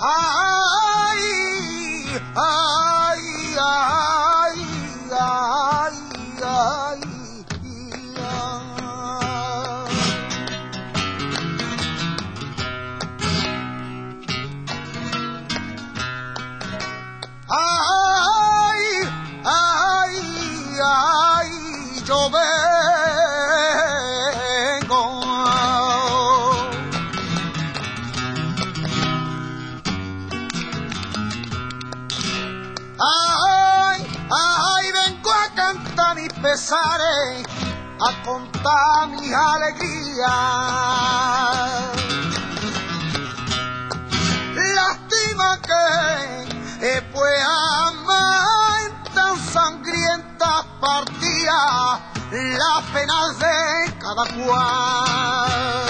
Ay, ay, ay, ay, ay, ay, ay, ay, yo vengo. Ay, ay, vengo a cantar mis pesares, a contar mis alegrías. Lástima que pues amar en tan sangrientas partidas las penas de cada cual.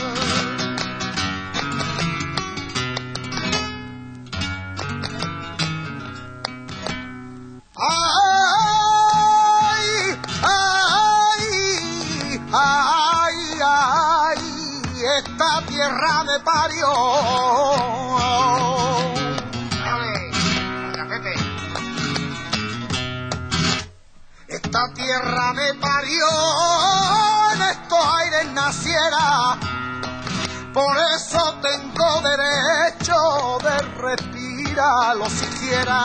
Ay, ay, ay, ay, esta tierra me parió. Esta tierra me parió, en estos aires naciera, por eso tengo derecho de respirarlo siquiera.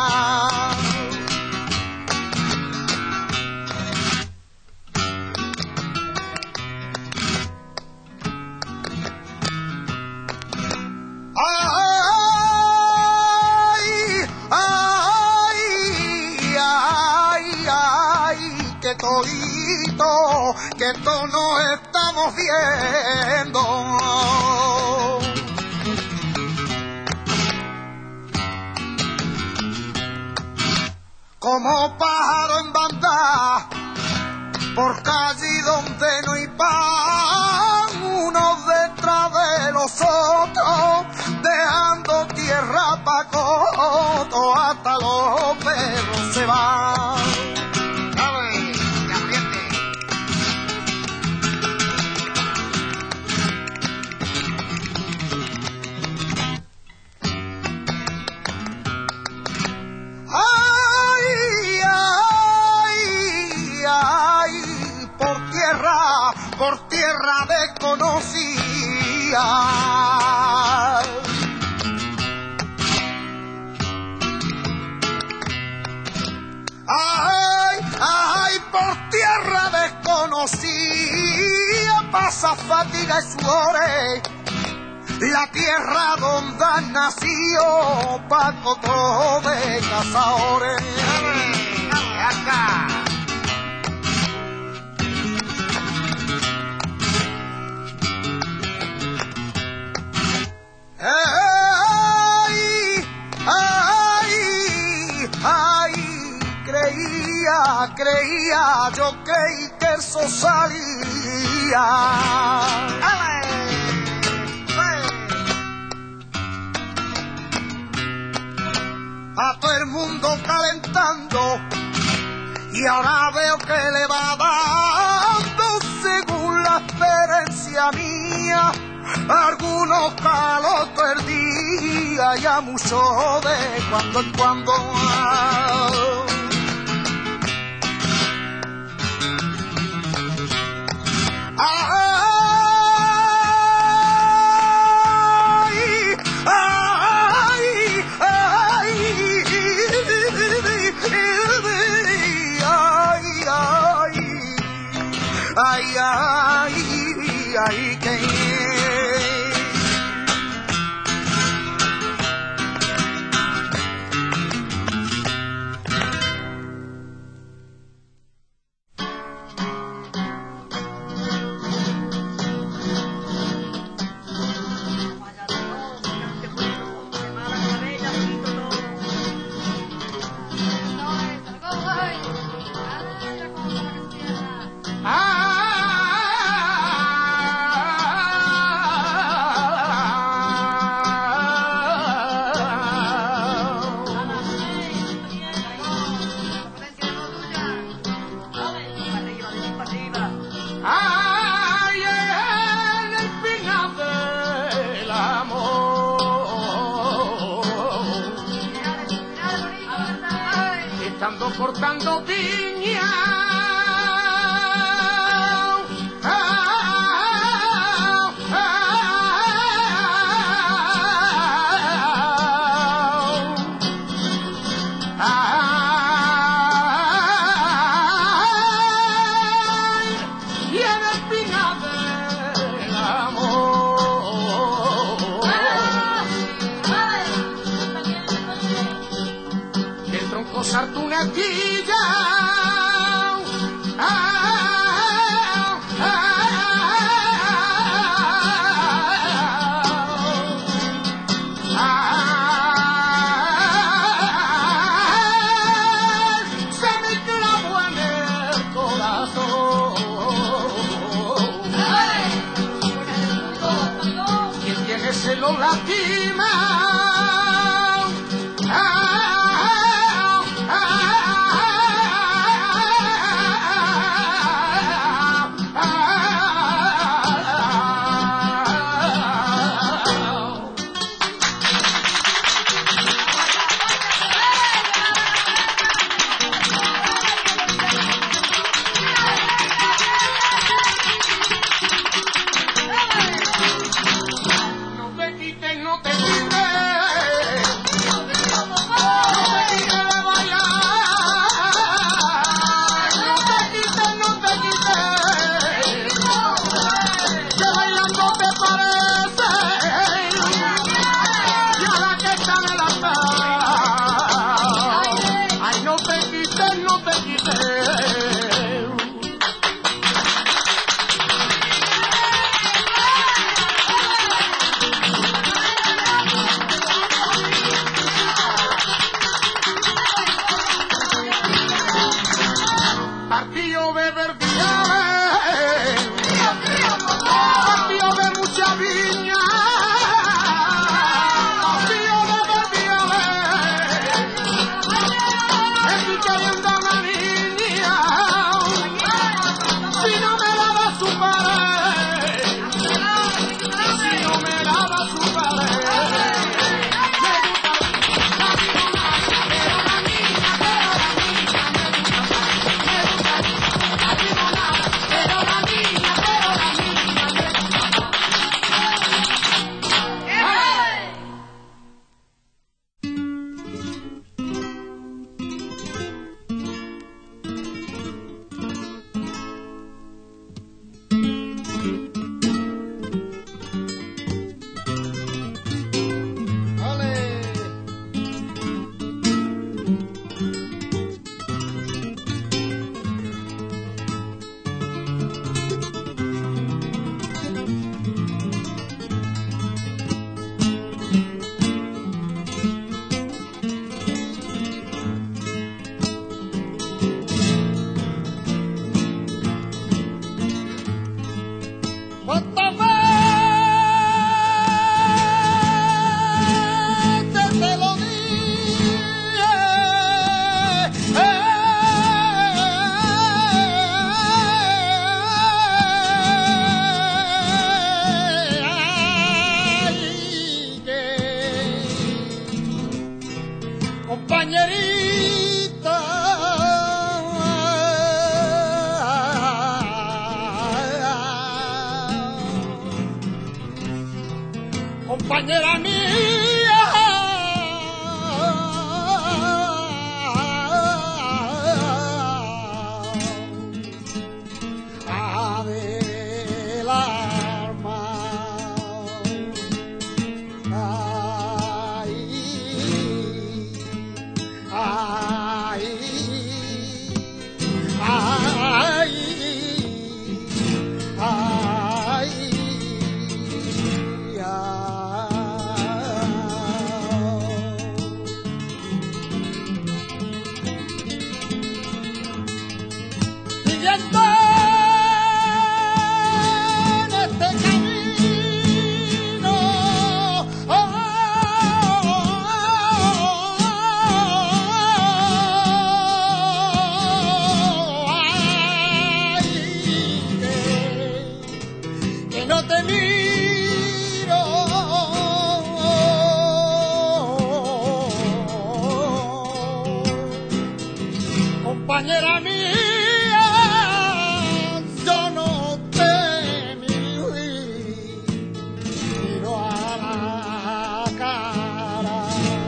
Ay, ay, ay, ay, que todos nos estamos viendo. Como pájaro en banda, por calle donde no hay pan, unos detrás de los otros, dejando tierra pa' coto, hasta los perros se van. Por tierra desconocida. Ay, ay, por tierra desconocida pasa fatiga y sudores. La tierra donde han nacido Paco todo de cazadores. Acá. Ay, ay, ay, creía, yo creí que eso salía. A todo el mundo calentando, y ahora veo que le va dando según la experiencia mía. Algunos calotos el día y a mucho de cuando en cuando. Ay, ay, ay, ay, ay, ay, que ando cortando piña. Una quilla, se me clavó en el corazón. Quien tiene se lo lastima. Compañera mía, del alma, ay, ay, ay, ay. compañera mía, yo no te miro a la cara.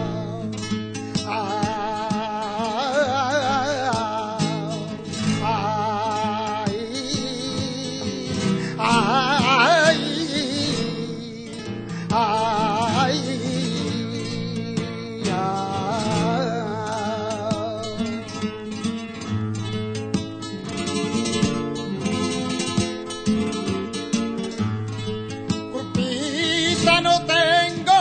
Culpita no tengo,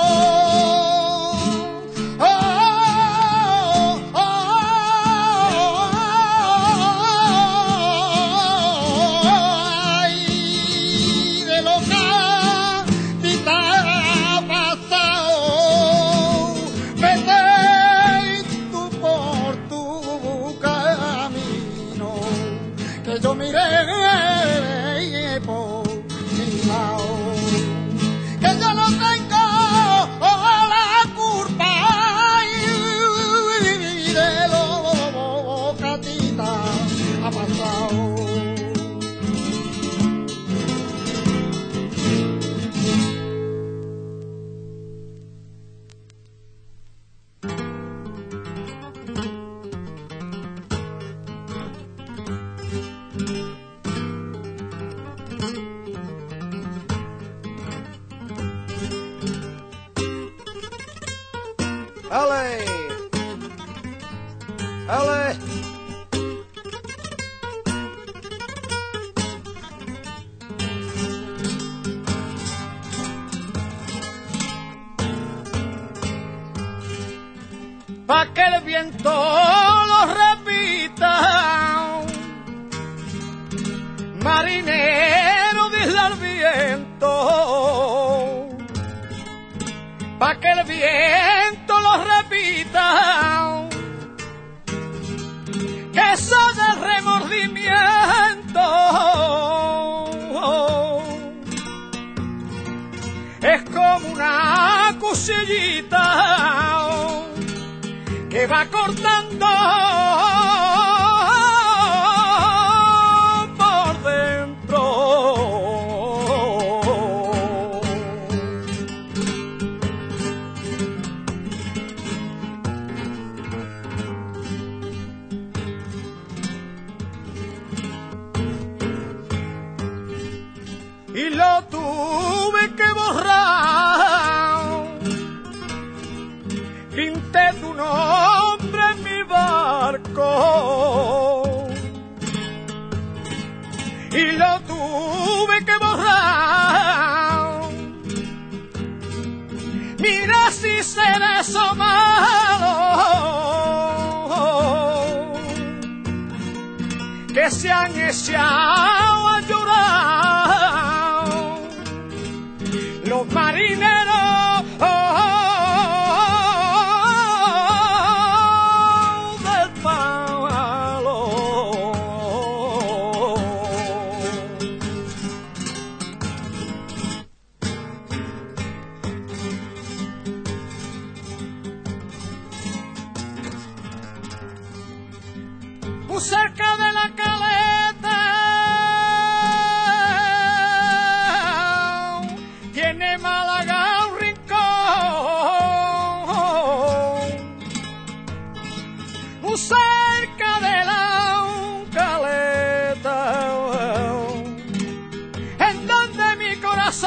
de lo que te ha pasado. Vete tú por tu camino, que yo miré por mi lado. Que yo no tengo la culpa de lo que a ti te ha pasado. ¡Ale! ¡Ale! Pa' que el viento lo repita, marinero, dile al viento, pa' que el viento lo repita, que soy el remordimiento, es como una cuchillita que va cortando por dentro. Y lo tuve que borrar, pinté tu nombre en mi barco y lo tuve que borrar. Mira si será eso malo, que se han echado a llorar los marineros del palo. Muy cerca de la caleta tiene Málaga un rincón, muy cerca de la caleta, en donde mi corazón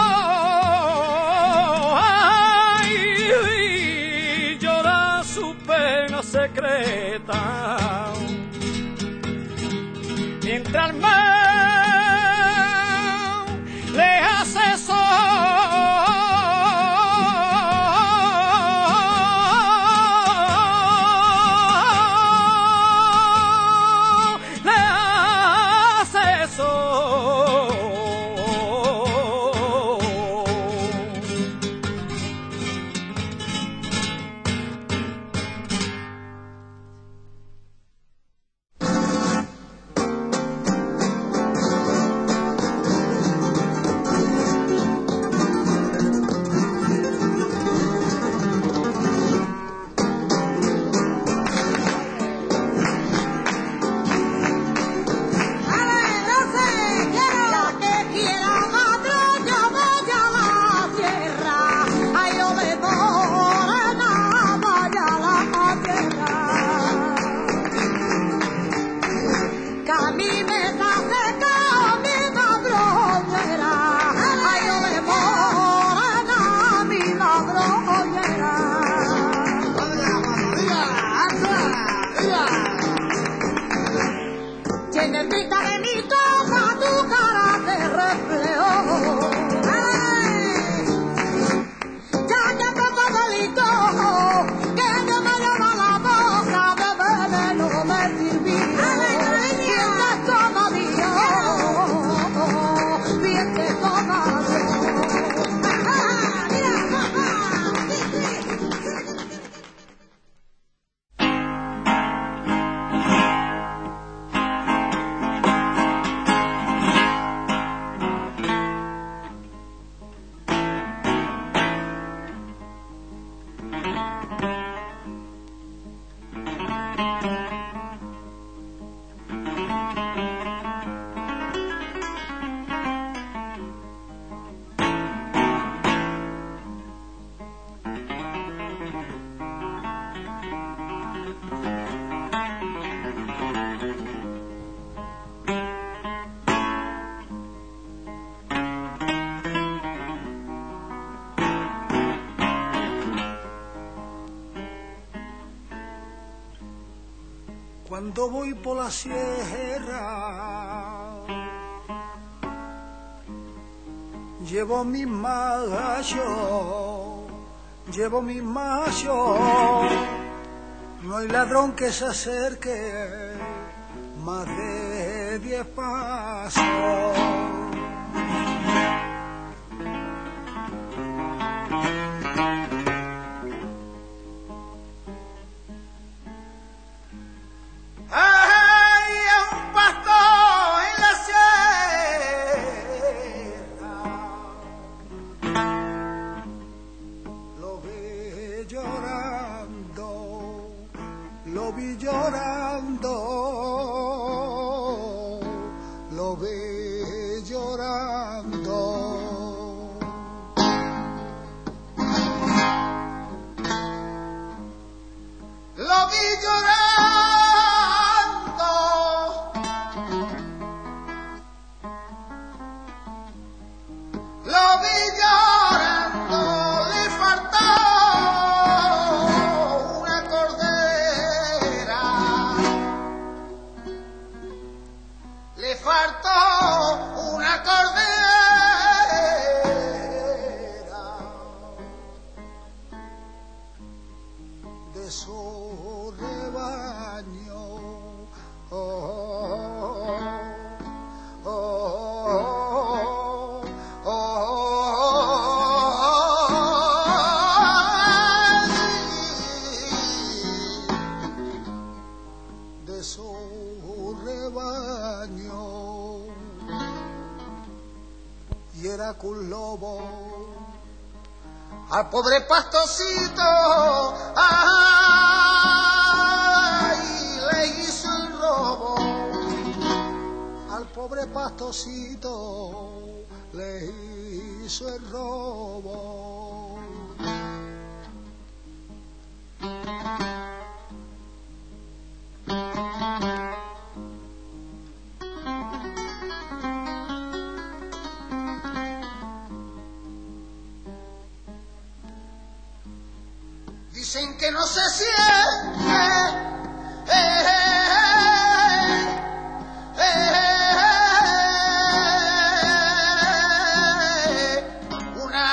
ay, llora su pena secreta. Mientras el mar le hace sol, le hace sol. Cuando voy por la sierra, llevo mi macho, no hay ladrón que se acerque más de 10 pasos. Al pobre pastocito, ay, le hizo el robo. Al pobre pastocito le hizo el robo. Dicen que no se siente una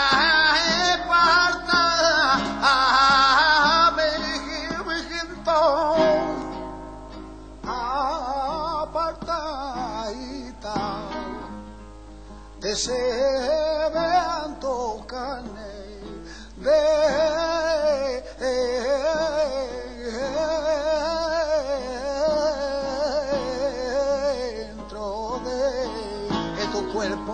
apartadita de se vean tocarne dentro de tu cuerpo.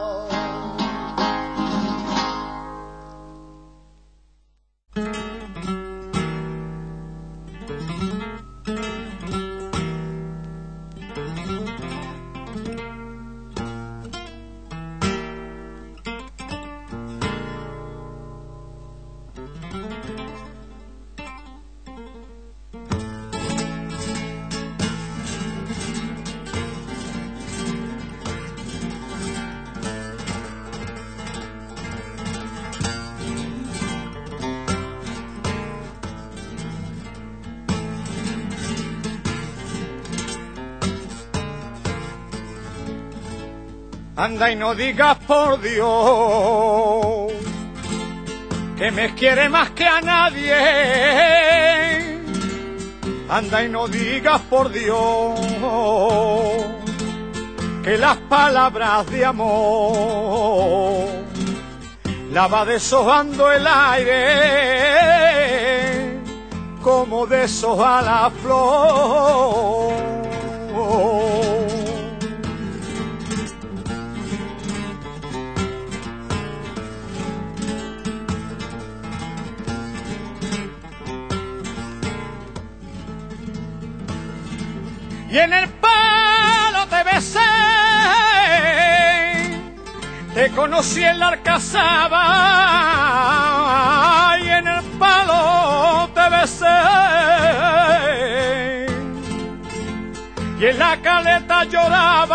Anda y no digas por Dios que me quiere más que a nadie. Anda y no digas por Dios que las palabras de amor la va deshojando el aire como deshoja la flor. Y en el palo te besé, te conocí en la Alcazaba, y en el palo te besé, y en la caleta lloraba